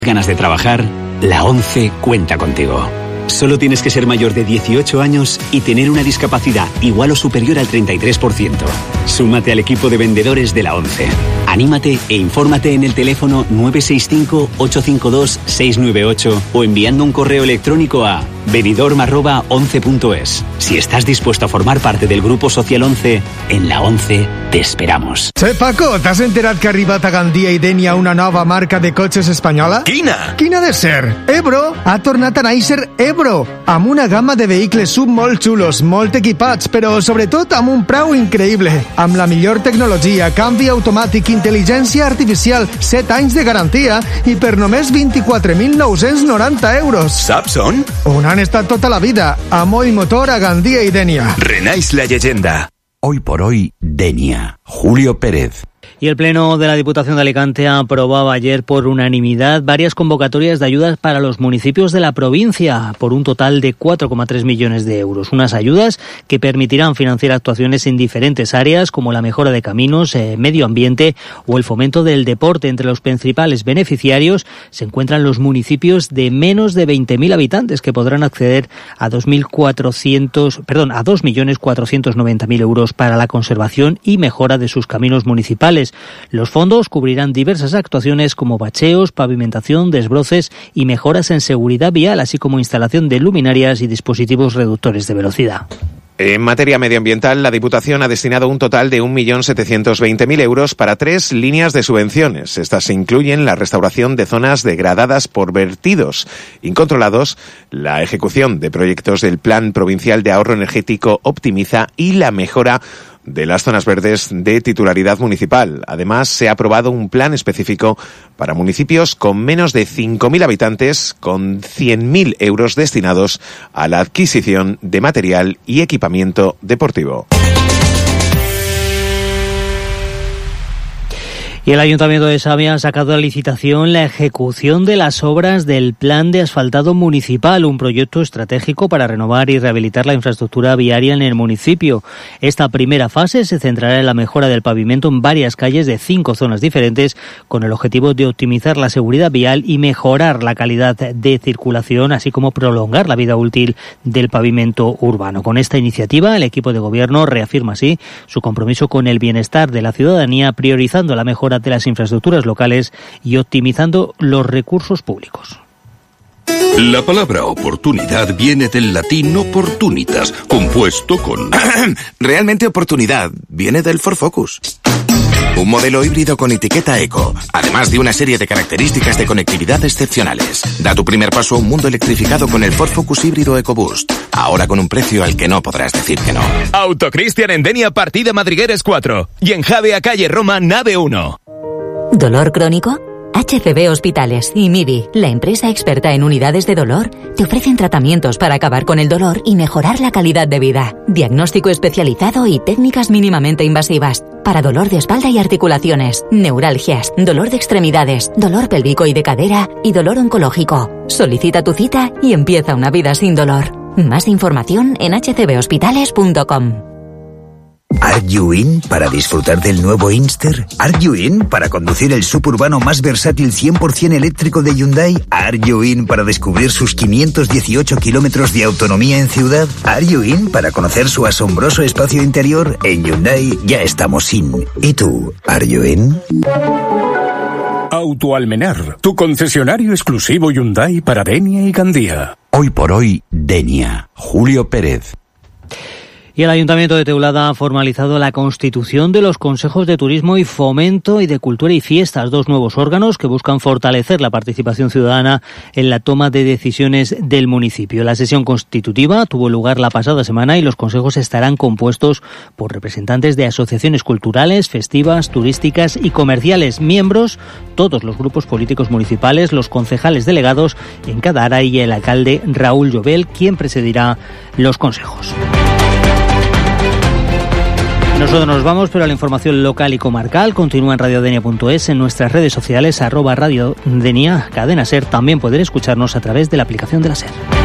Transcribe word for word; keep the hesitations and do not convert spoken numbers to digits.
¿Ganas de trabajar? La ONCE cuenta contigo. Solo tienes que ser mayor de dieciocho años y tener una discapacidad igual o superior al treinta y tres por ciento. Súmate al equipo de vendedores de la ONCE. Anímate e infórmate en el teléfono nueve seis cinco, ocho cinco dos, seis nueve ocho o enviando un correo electrónico a benidorm arroba once punto es. Si estás dispuesto a formar parte del Grupo Social ONCE, en la ONCE te esperamos. Che, Paco, t'has enterat que ha arribat a Gandia i Dénia una nova marca de cotxes espanyola? Quina? Quina ha de ser? Ebro ha tornat a néixer Ebro, amb una gamma de vehicles sub molt xulos, molt equipats, però sobretot amb un preu increïble. Amb la millor tecnologia, canvi automàtic, intel·ligència artificial, set anys de garantia i per només vint-i-quatre mil nou-cents noranta euros. Saps on? On han estat tota la vida, a Moll Motor, a Gandia i Dénia. Renaix la leyenda. Hoy por hoy, Dénia. Julio Pérez. Y el Pleno de la Diputación de Alicante aprobaba ayer por unanimidad varias convocatorias de ayudas para los municipios de la provincia por un total de cuatro coma tres millones de euros. Unas ayudas que permitirán financiar actuaciones en diferentes áreas como la mejora de caminos, eh, medio ambiente o el fomento del deporte. Entre los principales beneficiarios se encuentran los municipios de menos de veinte mil habitantes que podrán acceder a dos mil cuatrocientos, perdón, a dos millones cuatrocientos noventa mil euros para la conservación y mejora de sus caminos municipales. Los fondos cubrirán diversas actuaciones como bacheos, pavimentación, desbroces y mejoras en seguridad vial, así como instalación de luminarias y dispositivos reductores de velocidad. En materia medioambiental, la Diputación ha destinado un total de un millón setecientos veinte mil euros para tres líneas de subvenciones. Estas incluyen la restauración de zonas degradadas por vertidos incontrolados, la ejecución de proyectos del Plan Provincial de Ahorro Energético Optimiza y la mejora de las zonas verdes de titularidad municipal. Además, se ha aprobado un plan específico para municipios con menos de cinco mil habitantes, con cien mil euros destinados a la adquisición de material y equipamiento deportivo. Y el Ayuntamiento de Sabia ha sacado a licitación la ejecución de las obras del Plan de Asfaltado Municipal, un proyecto estratégico para renovar y rehabilitar la infraestructura viaria en el municipio. Esta primera fase se centrará en la mejora del pavimento en varias calles de cinco zonas diferentes, con el objetivo de optimizar la seguridad vial y mejorar la calidad de circulación, así como prolongar la vida útil del pavimento urbano. Con esta iniciativa, el equipo de gobierno reafirma así su compromiso con el bienestar de la ciudadanía, priorizando la mejora de las infraestructuras locales y optimizando los recursos públicos. La palabra oportunidad viene del latín opportunitas, compuesto con... Realmente oportunidad viene del Ford Focus. Un modelo híbrido con etiqueta eco, además de una serie de características de conectividad excepcionales. Da tu primer paso a un mundo electrificado con el Ford Focus híbrido EcoBoost. Ahora con un precio al que no podrás decir que no. Autocristian en Denia, partida Madrigueres cuatro. Y en Javea, calle Roma, nave uno. ¿Dolor crónico? H C B Hospitales y M I D I, la empresa experta en unidades de dolor, te ofrecen tratamientos para acabar con el dolor y mejorar la calidad de vida. Diagnóstico especializado y técnicas mínimamente invasivas. Para dolor de espalda y articulaciones, neuralgias, dolor de extremidades, dolor pélvico y de cadera y dolor oncológico. Solicita tu cita y empieza una vida sin dolor. Más información en h c b hospitales punto com. ¿Are you in para disfrutar del nuevo Inster? ¿Are you in para conducir el suburbano más versátil cien por ciento eléctrico de Hyundai? ¿Are you in para descubrir sus quinientos dieciocho kilómetros de autonomía en ciudad? ¿Are you in para conocer su asombroso espacio interior? En Hyundai ya estamos in. ¿Y tú? ¿Are you in? Auto Almenar, tu concesionario exclusivo Hyundai para Dénia y Gandía. Hoy por hoy, Dénia. Julio Pérez. Y el Ayuntamiento de Teulada ha formalizado la constitución de los Consejos de Turismo y Fomento y de Cultura y Fiestas, dos nuevos órganos que buscan fortalecer la participación ciudadana en la toma de decisiones del municipio. La sesión constitutiva tuvo lugar la pasada semana y los consejos estarán compuestos por representantes de asociaciones culturales, festivas, turísticas y comerciales, miembros, todos los grupos políticos municipales, los concejales delegados en cada área y el alcalde Raúl Llobel, quien presidirá los consejos. Nosotros nos vamos, pero la información local y comarcal continúa en radiodenia punto es, en nuestras redes sociales, arroba radiodenia, cadena SER. También pueden escucharnos a través de la aplicación de la SER.